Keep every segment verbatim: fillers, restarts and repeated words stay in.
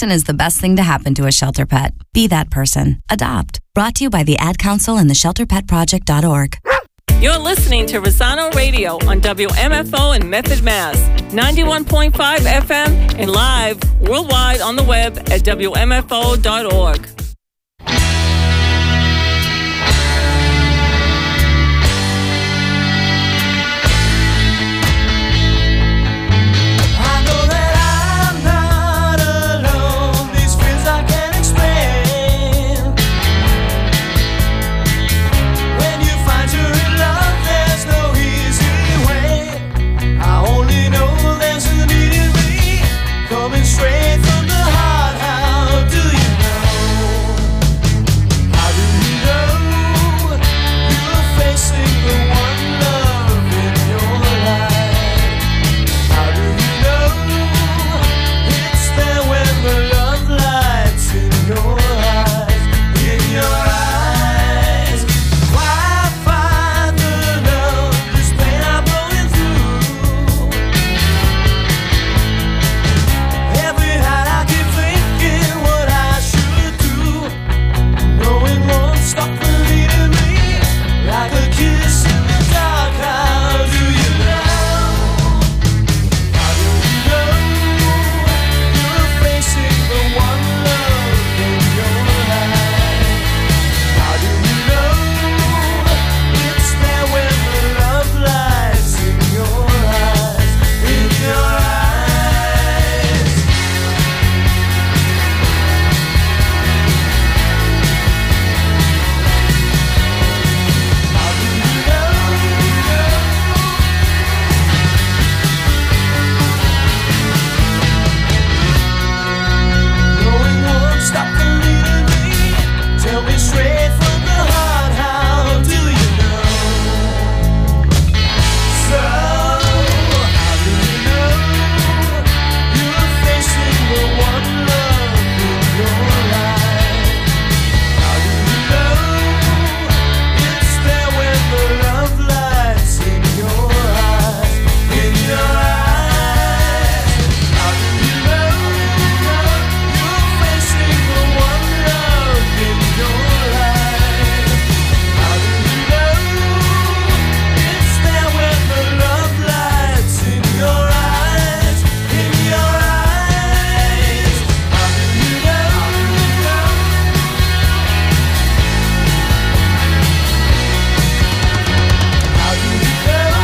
is the best thing to happen to a shelter pet. Be that person. Adopt. Brought to you by the Ad Council and the shelter pet project dot org. You're listening to Rosano Radio on W M F O in Medford, Mass. ninety-one point five F M and live worldwide on the web at W M F O dot org. Straight from the heart, how do you know? How do you know you're facing the one love in your life? How do you know it's there when the love lights in your eyes, in your eyes? Why find the love, this pain I'm going through? Every night I keep thinking what I should do, knowing won't stop believing me, like a kiss in the dark. How do you know? How do you know you're facing the one love in your life? How do you know it's there when the love lights in your eyes, in your eyes? Knowing won't stop believing me. Tell me straight from the heart, how do you know? So, how do you know you're facing the one love in your life? How do you know it's there when the love lights in your eyes, in your eyes? How do you know you're facing the one love in your life? How do you know it's there when the love lights in your eyes, in your eyes? How do you know? How do you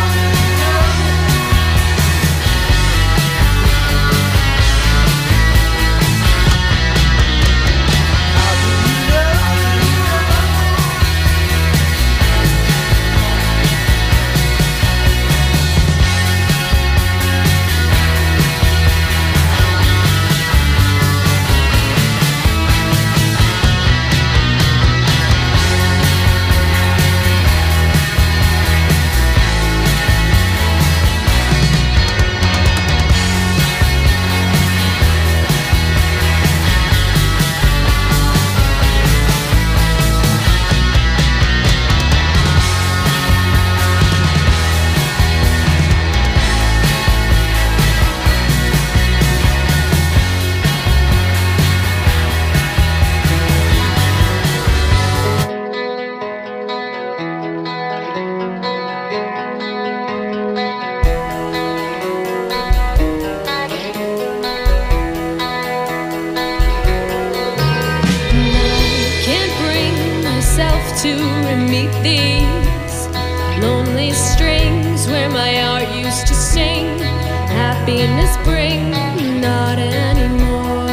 Can't bring myself to meet these lonely strings where my heart used to sing. Happiness bring, not anymore.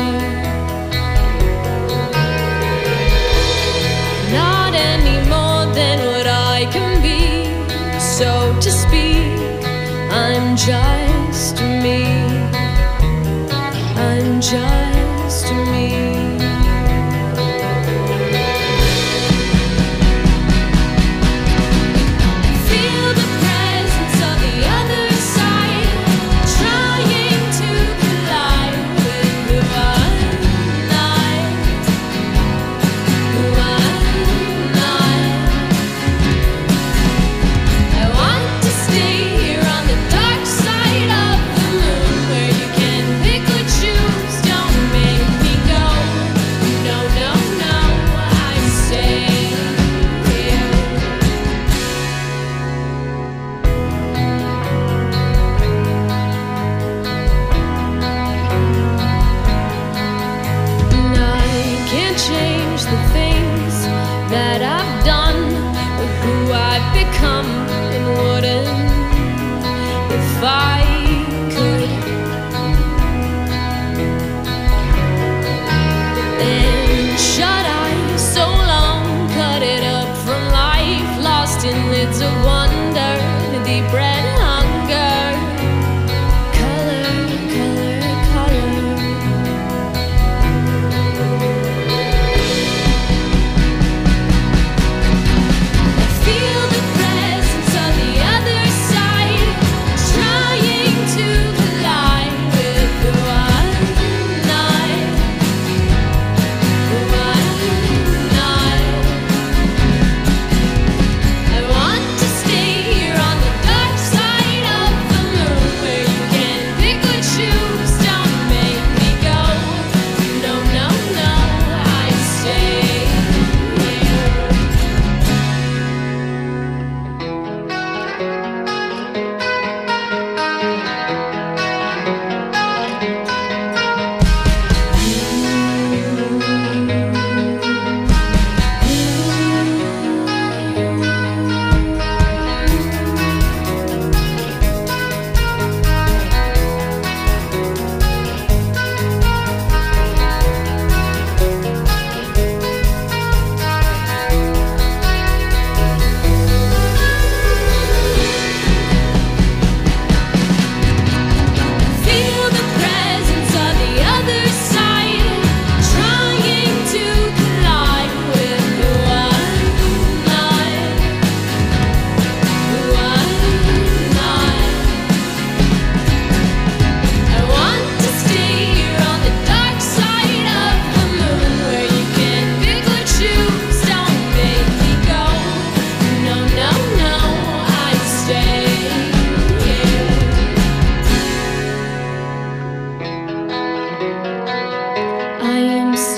Not any more than what I can be. So to speak, I'm just me. I'm just me. Feel the presence of the other side, trying to collide with who I'm not, who I'm not. I want to stay here on the dark side.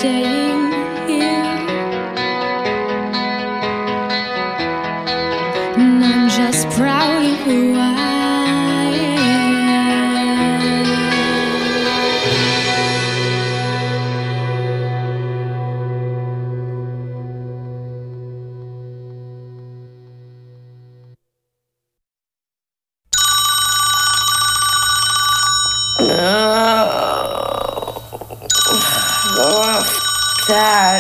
staying here. And I'm just proud of who I am. That.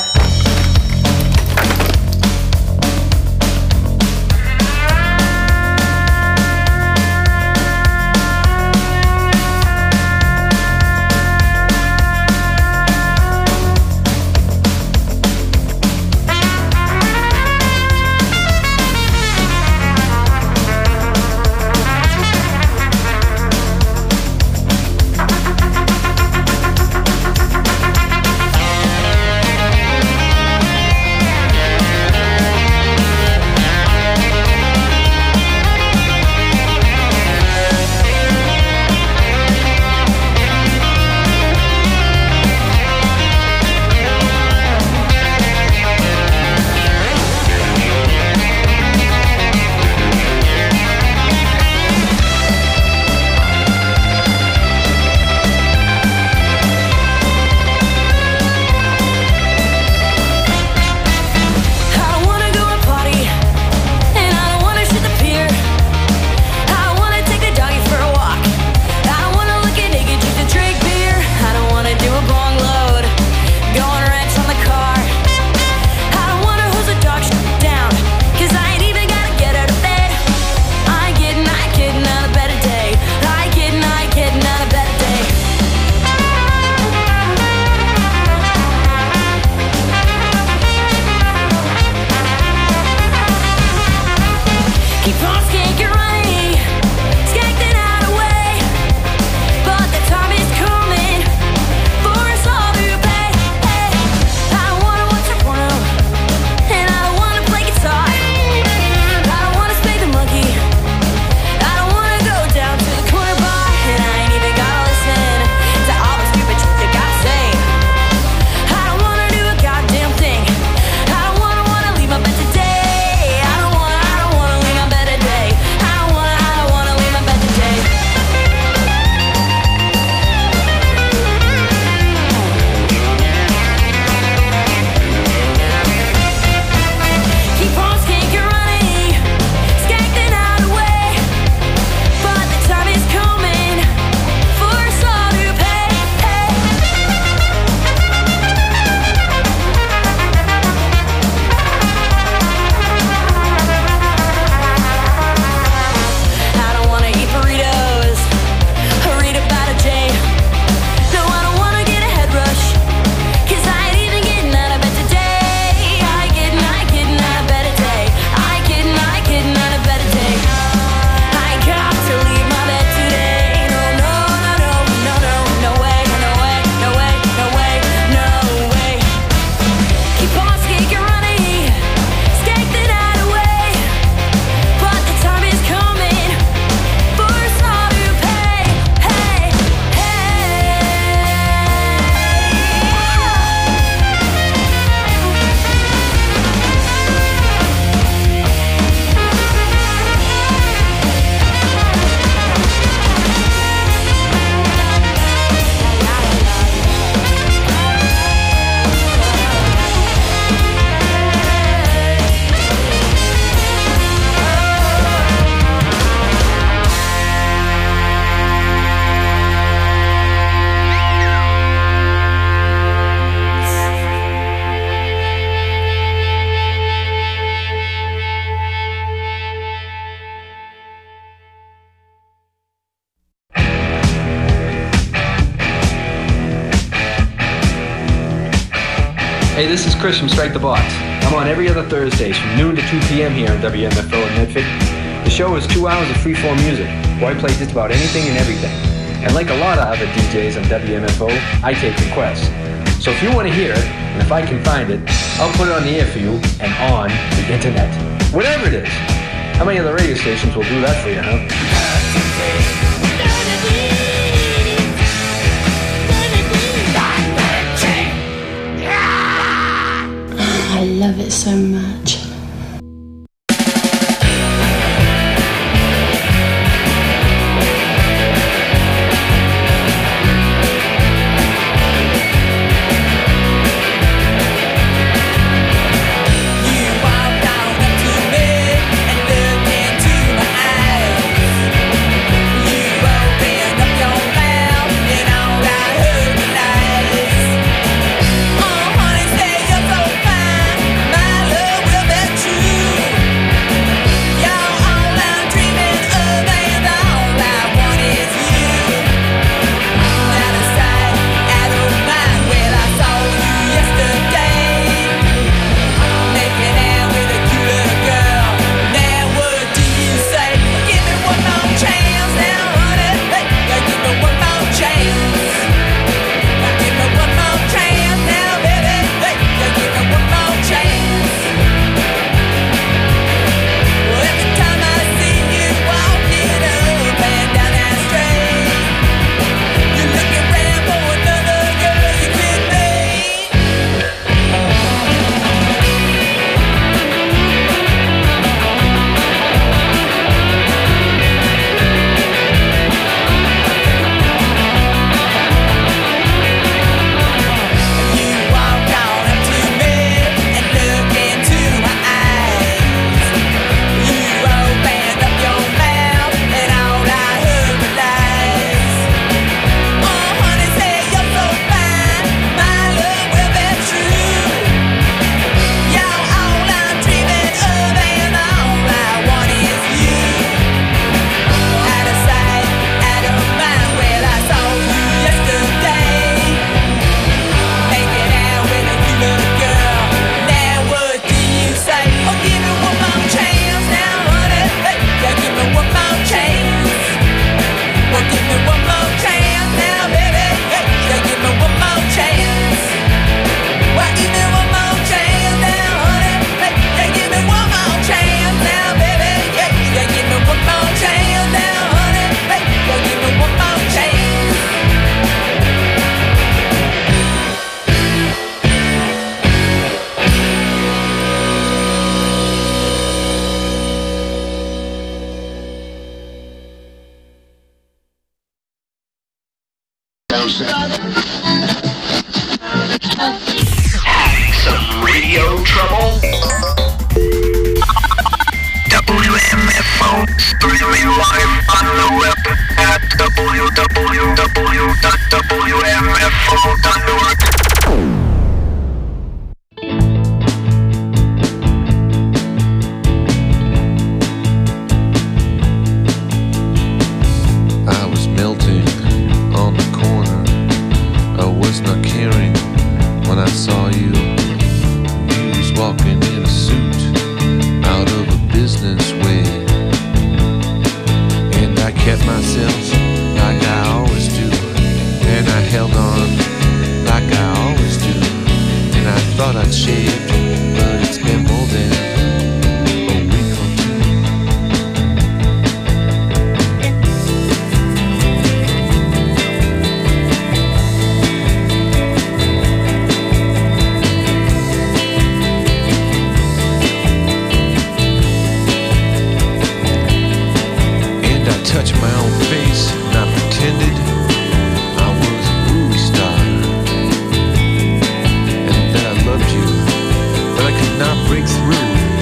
Hey, this is Chris from Strike the Box. I'm on every other Thursdays from noon to two p.m. here on W M F O in Medford. The show is two hours of freeform music, where I play just about anything and everything. And like a lot of other D Js on W M F O, I take requests. So if you want to hear it, and if I can find it, I'll put it on the air for you and on the internet. Whatever it is. How many other radio stations will do that for you, huh? Yeah. love it so much. Some radio trouble? W M F O, streaming live on the web at w w w dot w m f o dot org. When I saw you, you was walking in a suit out of a business way, and I kept myself like I always do, and I held on like I always do, and I thought I'd shaved, but it's been more than touch my own face, and I pretended I was a movie star, and that I loved you, but I could not break through.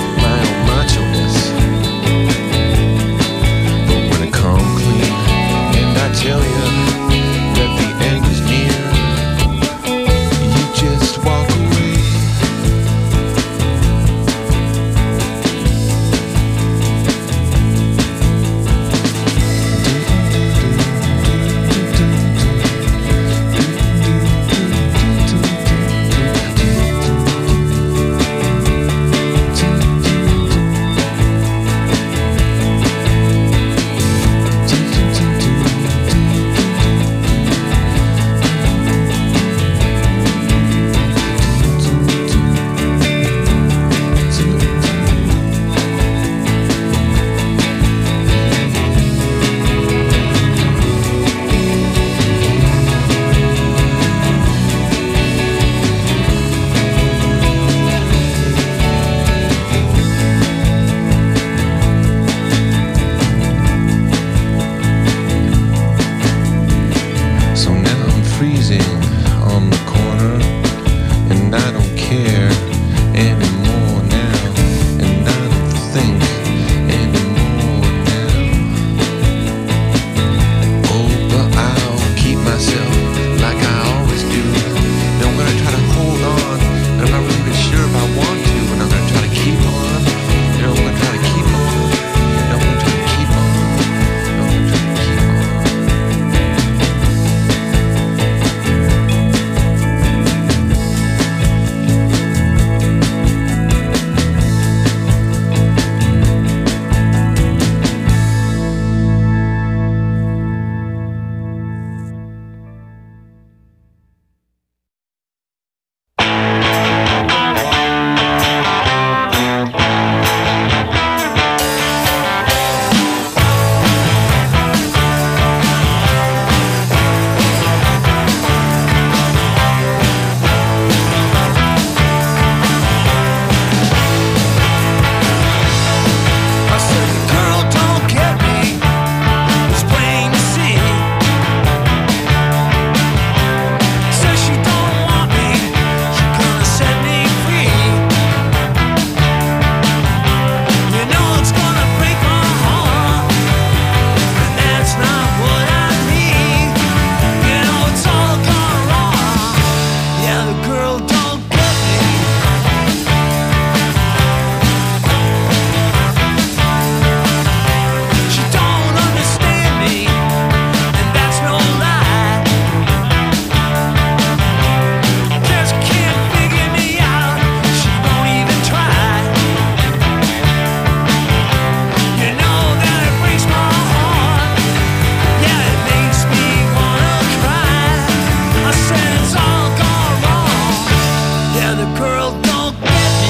Yeah, the girl don't get me.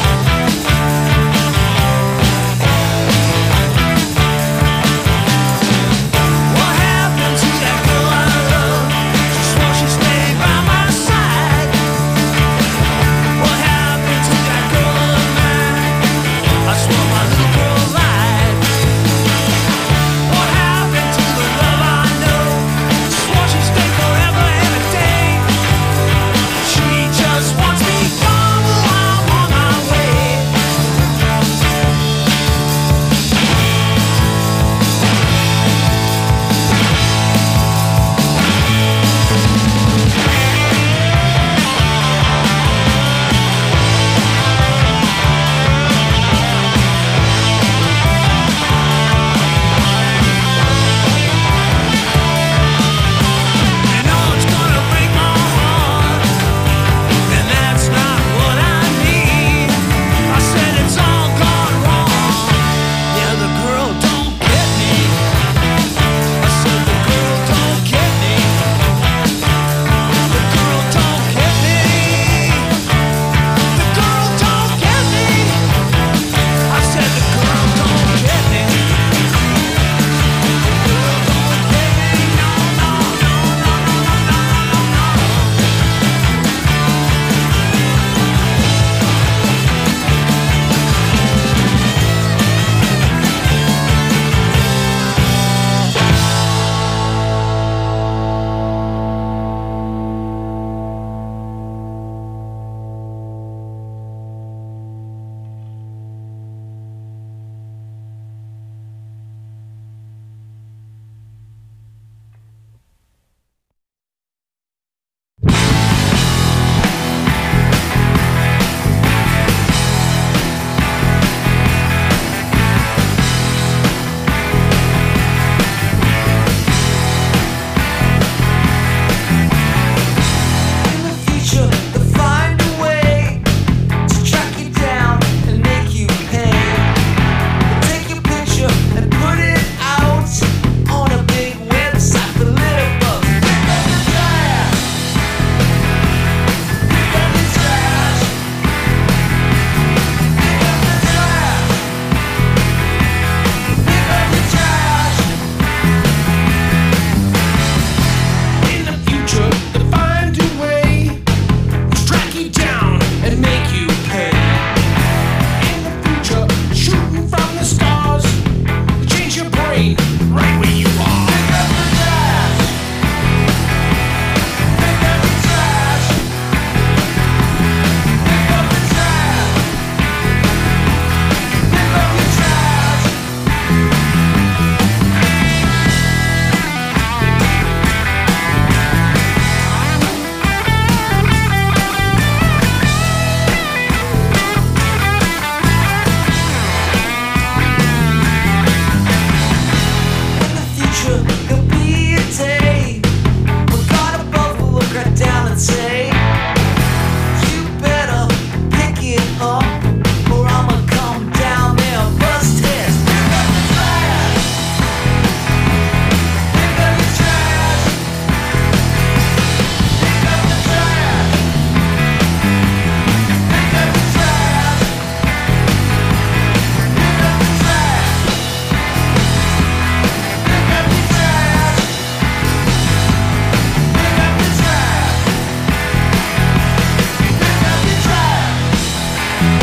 What happened to that girl I love? She swore she'd stay by my side. What happened to that girl of mine? I swore my little girl lied. What happened to the love I know? She swore she'd stay forever and a day. She just wants me gone while I'm on my way. I know it's gonna break my heart, and that's not what I need. I said it's all gone wrong. Yeah, the girl don't get me. I said the girl don't get me. The girl don't get me. The girl don't get me. I said the girl don't get me. The girl don't get me. No, no, no, no, no, no, no, no. In the future, to find a way to track you down and make you pay. Take your picture and put it out on a big website for little bucks. Pick up the trash. Pick up the trash. Pick up the trash. Pick up the trash. In the future, to find a way to track you down and make you pay. In the future, shooting from the stars to change your brain right where you are. Pick up the trash. Pick up the trash. Pick up the trash. Pick up the trash. In the future, there'll be a day when God above will look right down and say, you better pick it up, or I'ma come down there and bust heads. Pick up the trash. Pick up the trash. Pick up the trash. Pick up the trash. Pick up the trash. Pick up the trash. Pick up the trash. Pick up the trash.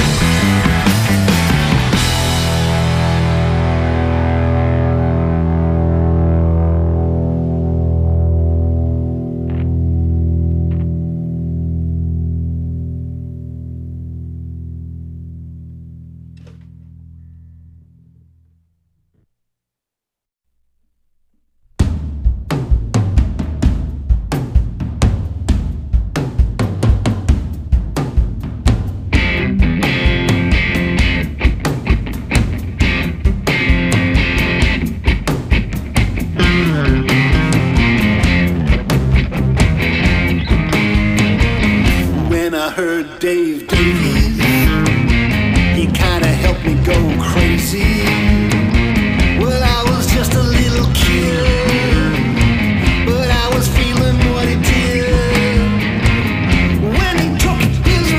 When I heard Dave Davies, he kinda helped me go crazy. Well, I was just a little kid, but I was feeling what he did. When he took his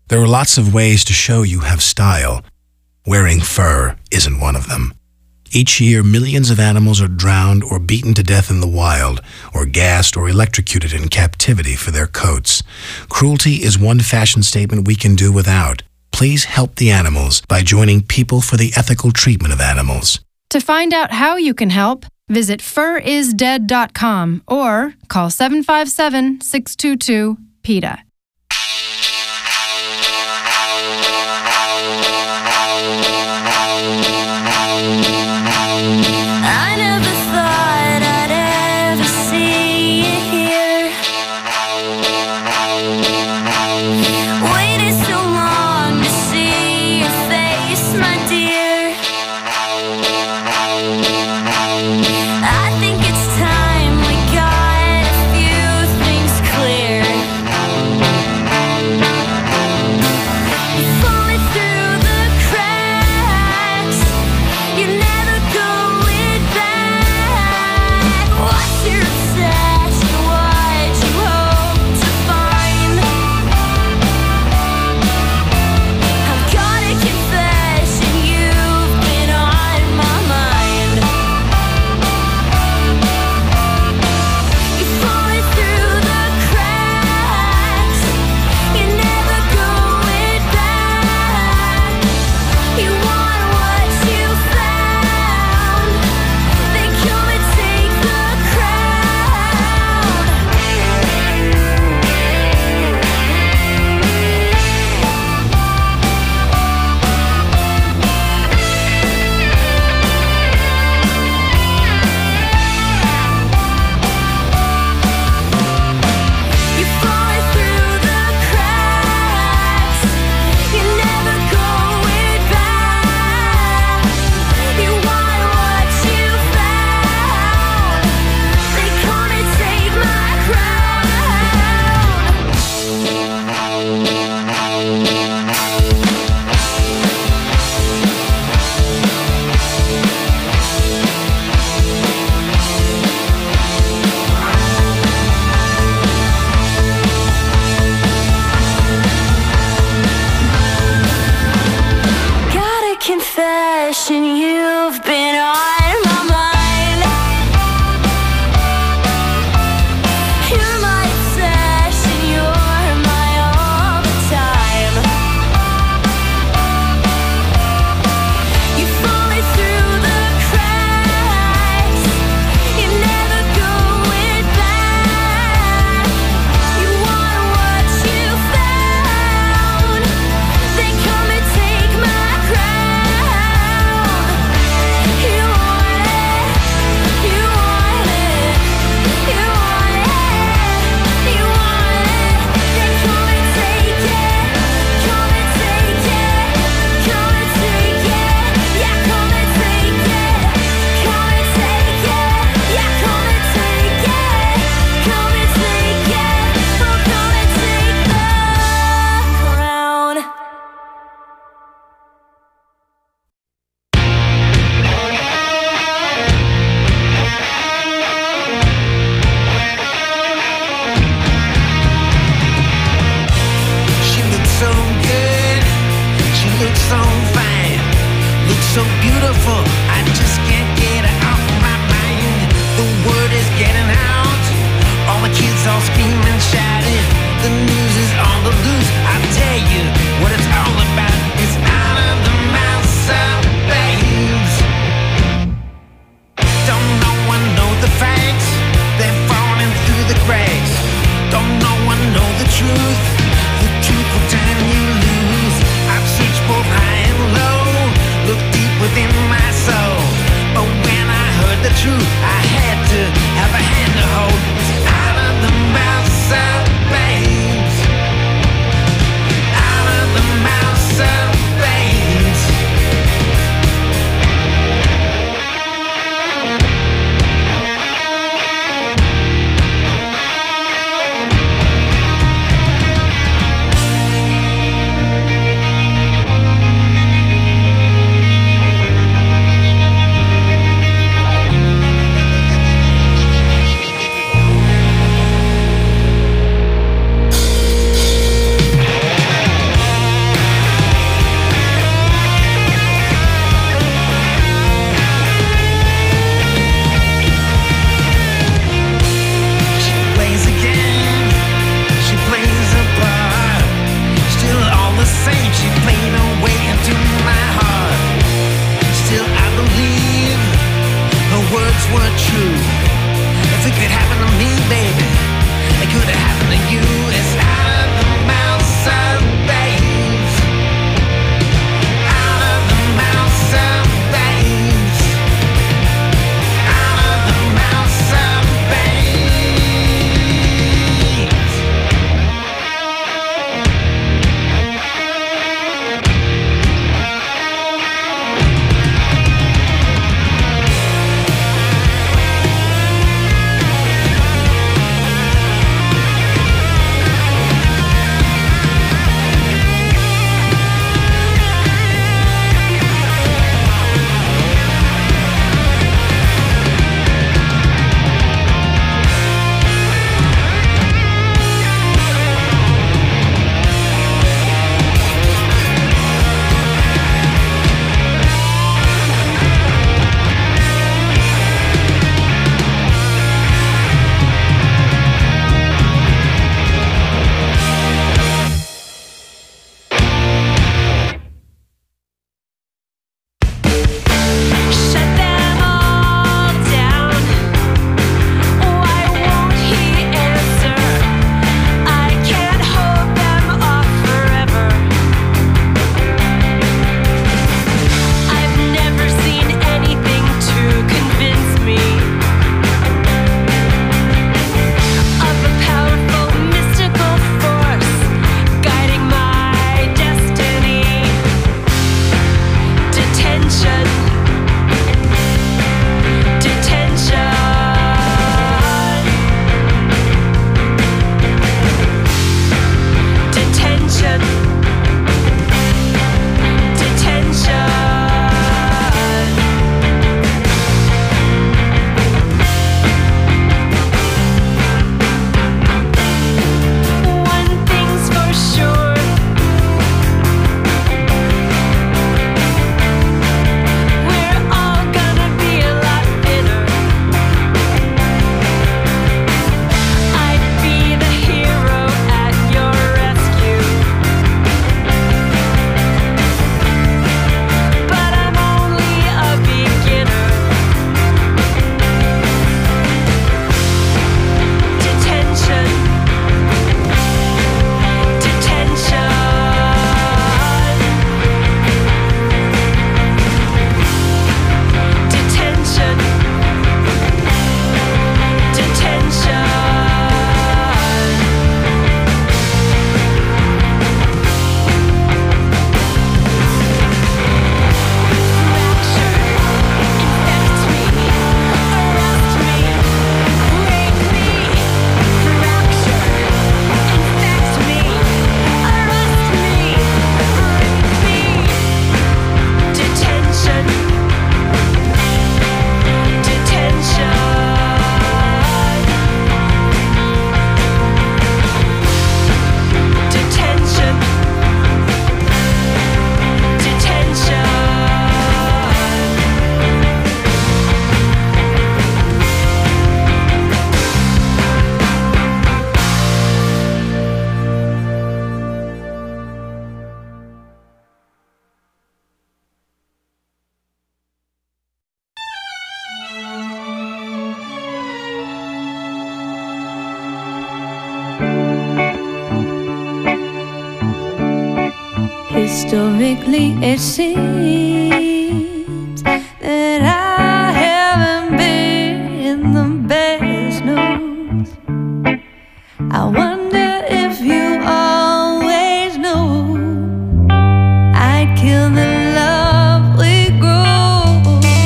There are lots of ways to show you have style. Wearing fur isn't one of them. Each year, millions of animals are drowned or beaten to death in the wild, or gassed or electrocuted in captivity for their coats. Cruelty is one fashion statement we can do without. Please help the animals by joining People for the Ethical Treatment of Animals. To find out how you can help, visit fur is dead dot com or call seven five seven, six two two, PETA. I never thought I'd ever see you here. Waited so long to see your face, my dear. I think it's time we got a few things clear. weren't true. If it could happen to me, baby, it could have happened to you. It's out of the mouths of babes, out of the mouths of babes, out of the mouths of babes. Historically, it seems that I haven't been the best news. I wonder if you always knew I'd kill the love we grew.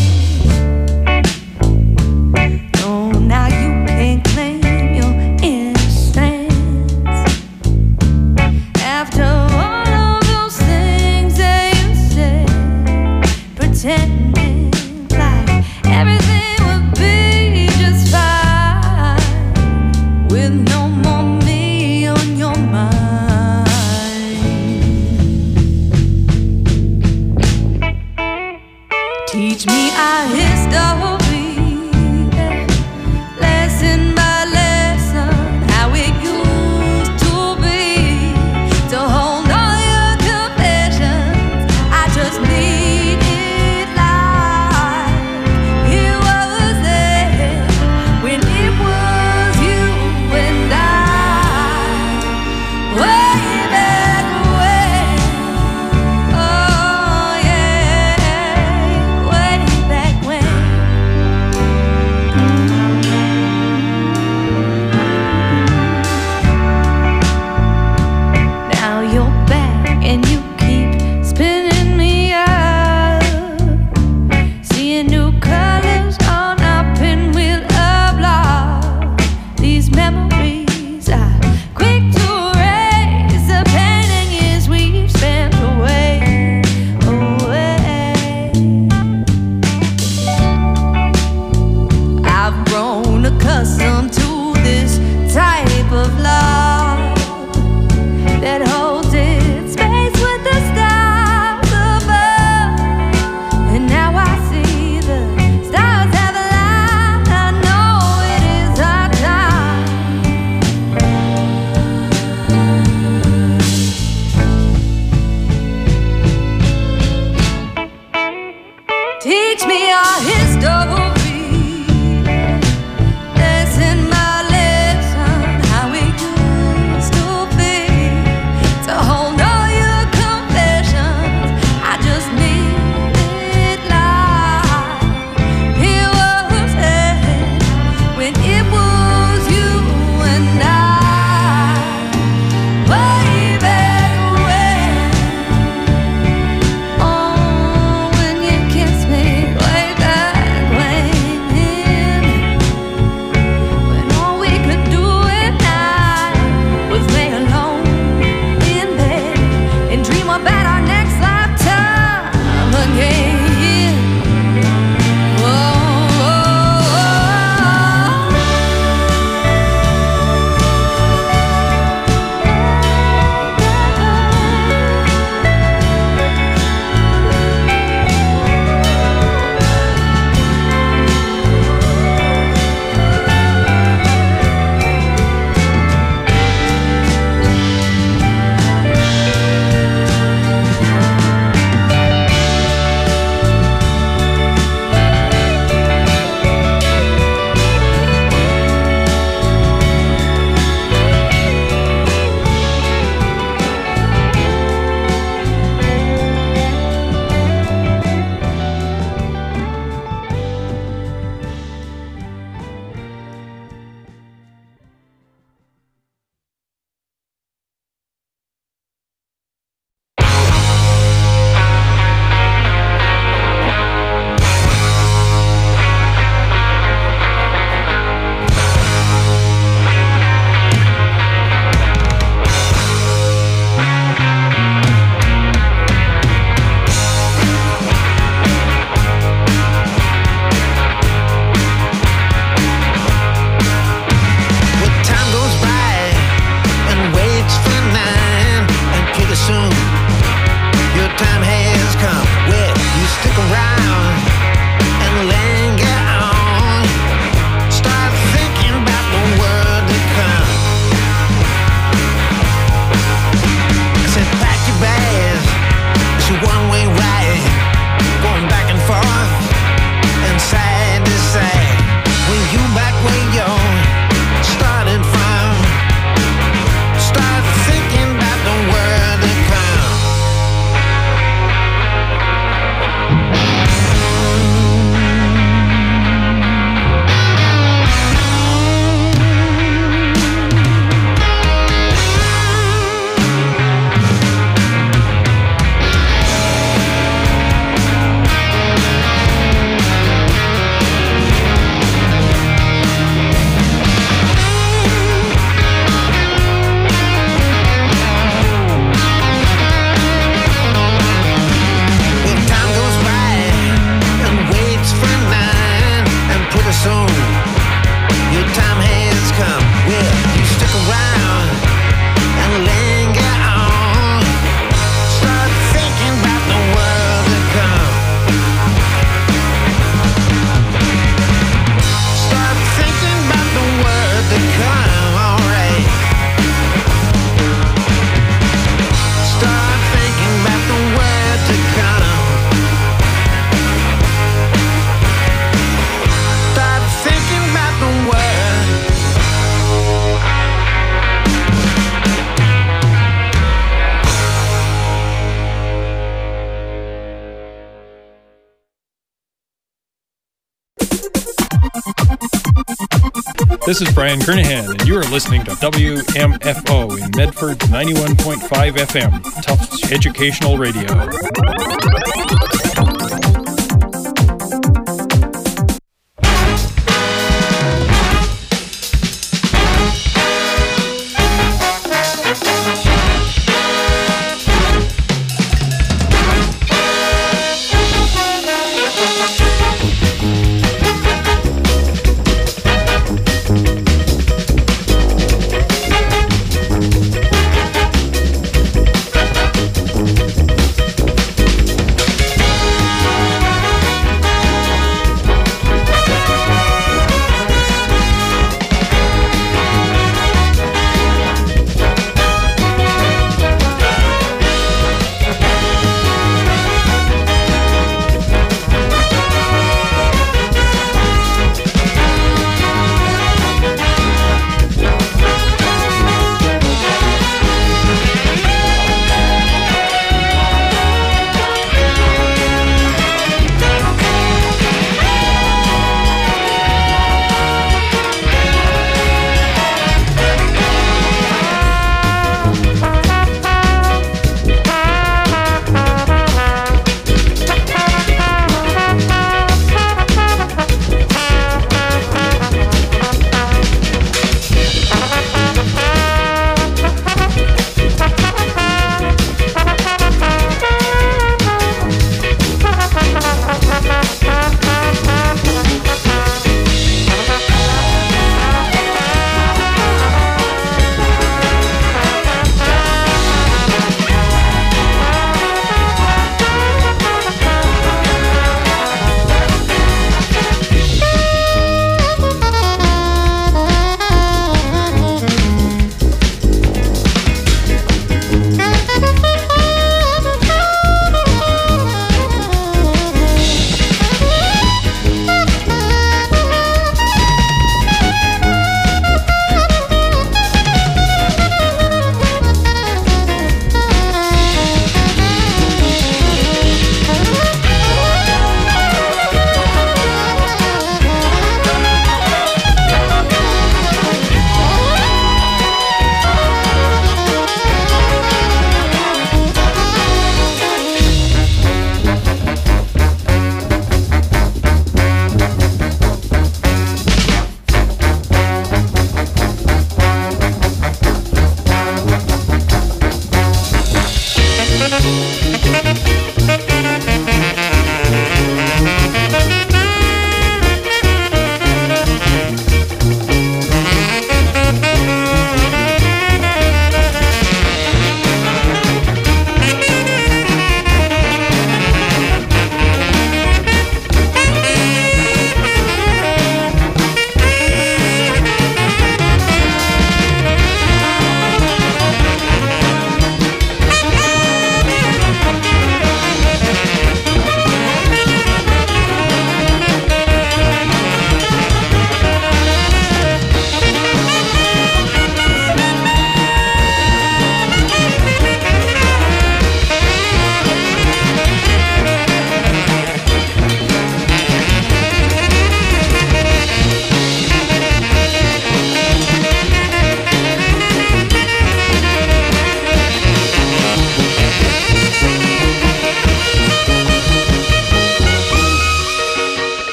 No, now you can't claim your innocence after all of those things that you said, pretending like everything would be just fine with no more me on your mind. Teach me our history, lesson by lesson, how it used to be, to hold all your confessions. I just need it like it was then. This is Brian Kernahan, and you are listening to W M F O in Medford ninety-one point five F M, Tufts Educational Radio.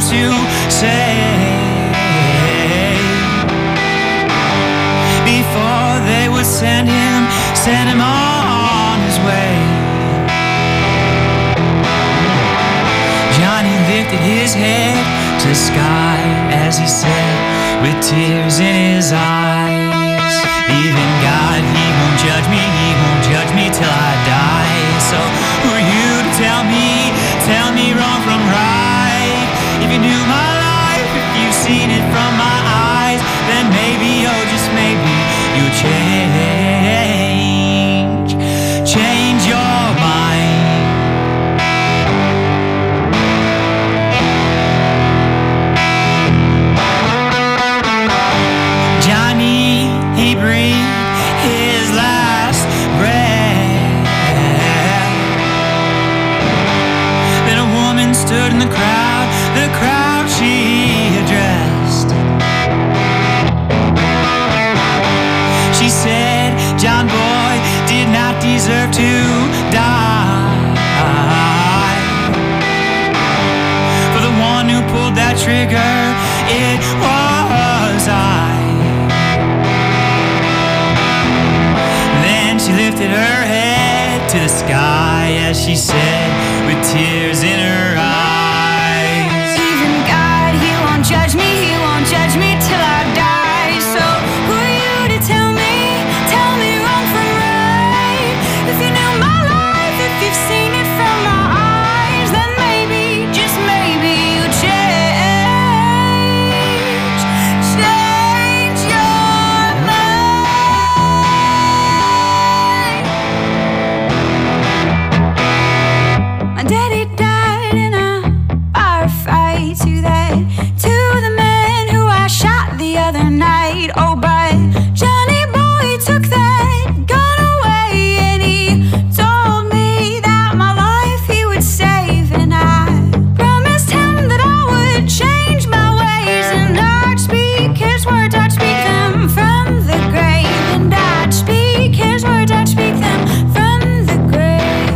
to say before they would send him, send him on his way. Johnny lifted his head to the sky as he said, with tears in his eyes, even God, he won't judge me, he won't judge me till I die. So who are you to tell me, tell me wrong from right? If you knew my life, if you've seen it from my eyes, then maybe, oh just maybe, you'll change, change your mind. Johnny, he breathed his last breath. Then a woman stood in the crowd, the crowd she addressed. She said, John boy did not deserve to die. For the one who pulled that trigger, it was I. Then she lifted her head to the sky as she said, with tears in her eyes, even God, he won't judge me, he won't judge me till I die. So who are you to tell me, tell me wrong from right? If you knew my life, if you've seen it from my eyes, then maybe, just maybe, you change, change your mind. My daddy died in a firefight. To that, to the man who I shot the other night. Oh, but Johnny boy took that gun away, and he told me that my life he would save. And I promised him that I would change my ways, and I'd speak his words, I'd speak them from the grave. And I'd speak his words, I'd speak them from the grave.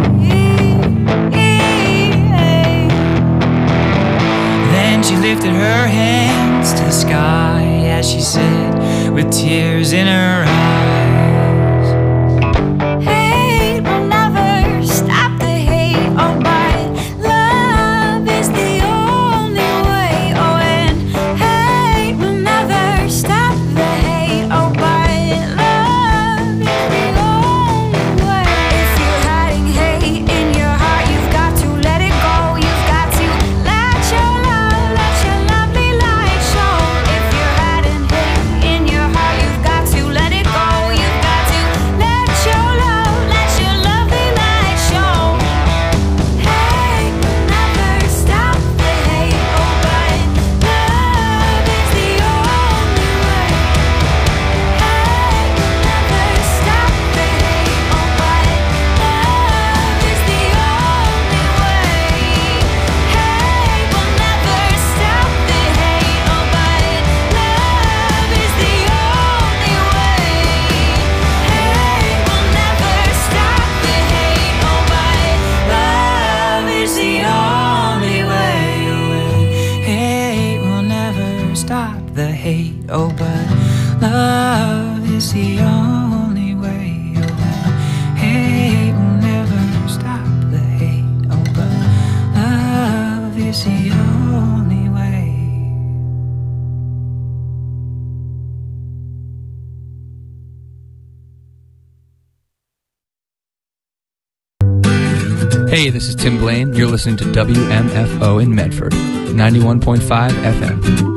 Then she lifted her hands to the sky as she said, with tears in her eyes, Hate will never stop the hate, oh, but love is the only way. Oh, and hate will never stop the hate, oh, but love is the only way. If you're hiding hate in your heart, you've got to let it go. You've got to let your love, let your lovely light show. If you're hiding hate in your heart, you've got to let it go. You've got to let your love, let your lovely light show. Hate will never stop the hate, oh, but love is the only way. Hate will never stop the hate, oh, but love is the only way. Hate will never stop the hate, oh, but love is the only way. Hate will never stop the hate, oh, but love is the only way. hate will never stop the hate, oh, but love is the only way. Hate will never stop the hate, oh, but love is the only way. Hey, this is Tim Blaine. You're listening to W M F O in Medford, ninety-one point five F M.